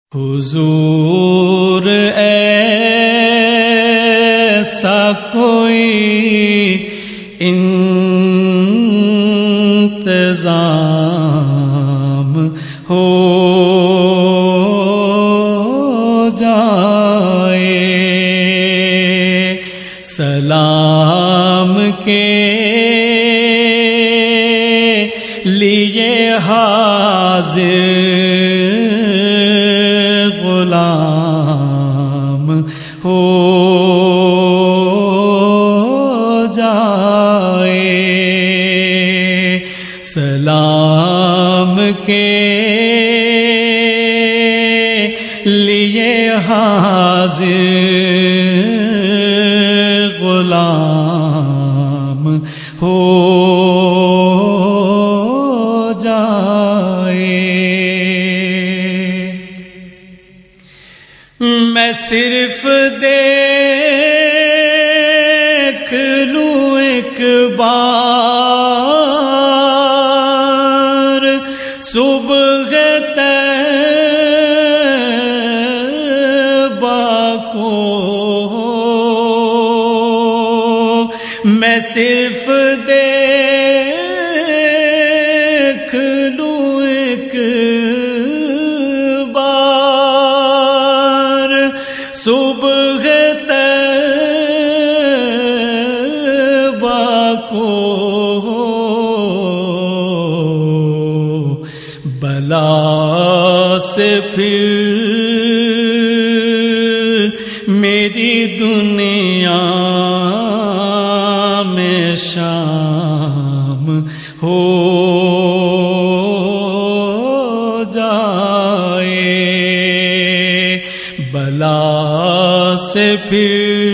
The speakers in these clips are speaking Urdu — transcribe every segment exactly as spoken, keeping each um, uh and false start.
حضور ایسا کوئی انتظام ہو جائے، سلام کے لیے حاضر غلام ہو جائے، سلام کے لیے حاضر غلام ہو میں صرف دیکھ لوں ایک بار صبح طیبہ کو، میں صرف دیکھ لوں ایک صبح طیبہ کو، بلا سے پھر میری دنیا میں شام ہو جائے، بلا سے پھر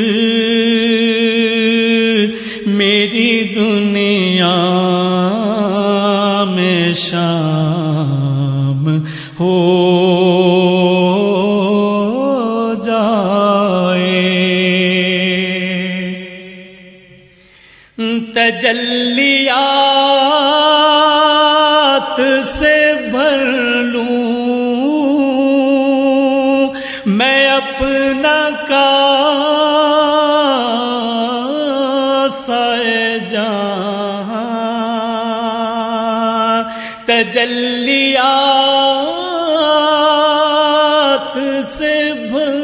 میری دنیا میں شام ہو جائے، تجلیات سے بھر لوں میں اپنا کاسہ جہاں، تجلیات سے بھر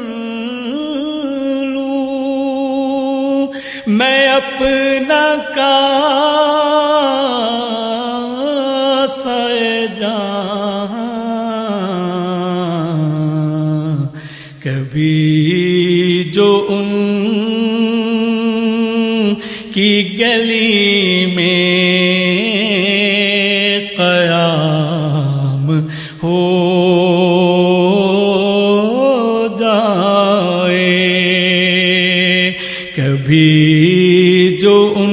لوں میں اپنا کاسہ جہاں، کبھی جو ان کی گلی میں قیام ہو جائے، کبھی جو ان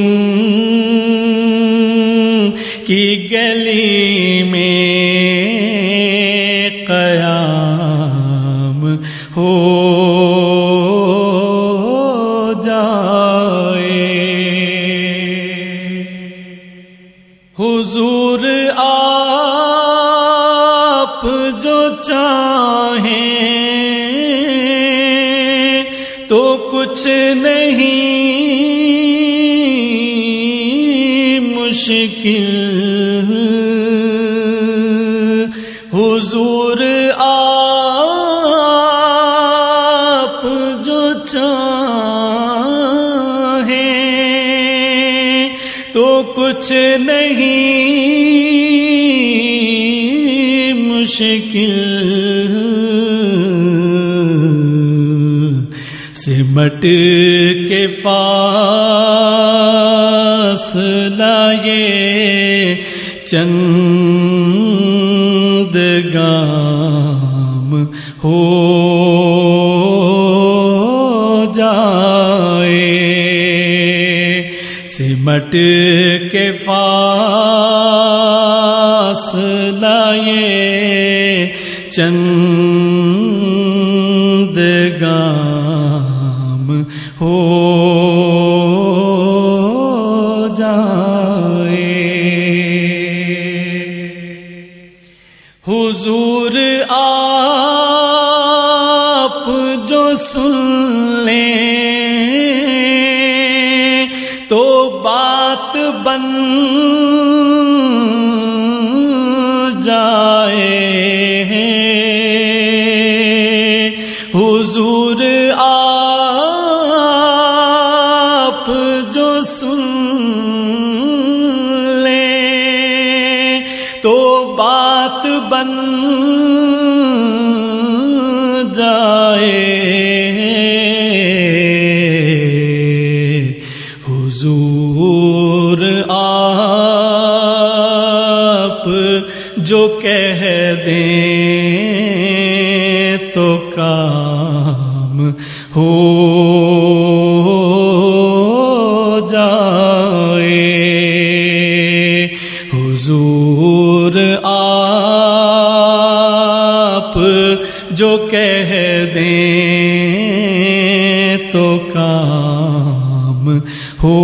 کی گلی میں قیام ہو جائے، حضور آپ جو چاہیں تو کچھ نہیں مشکل، حضور آپ جو چاہیں تو کچھ نہیں مشکل، سمٹ کے فاصلہ یہ چند گام ہو جائے، سمٹ کے فاصلہ یہ چند گام ہو جائے، حضور آ آپ جو سن لیں تو بات بن جائے، حضور آپ جو سن لیں تو بات بن جائے، حضور آپ جو کہہ دیں تو کام ہو جائے، حضور آپ جو کہہ دیں تو کام ہو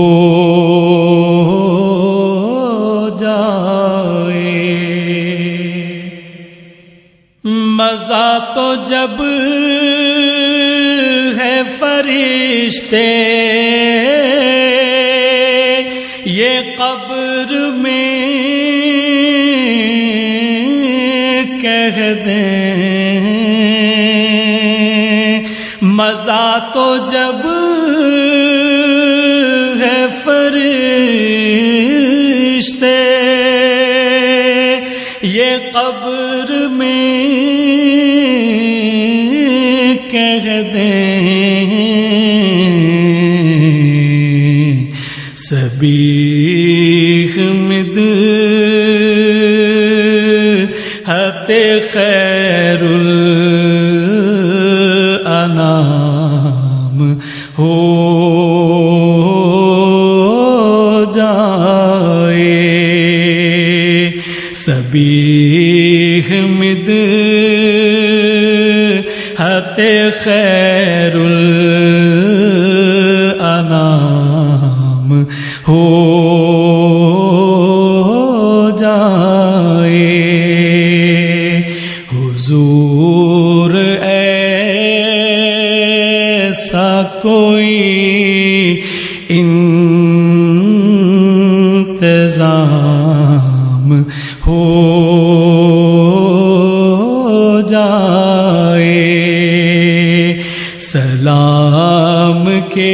جائے۔ مزہ تو جب ہے فرشتے یہ قبر میں کہہ دیں، مزہ تو جب ہے فرشتے یہ قبر میں کہہ دیں، سبیح مدحت خیر الانام ہو جائے، سبیح مدحت خیر الانام ہو جائے، حضور ایسا کوئی انتظام ہو جائے، سلام کے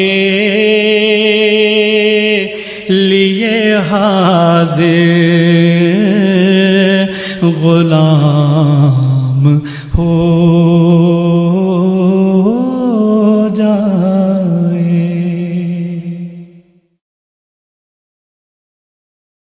لیے حاضر غلام ہو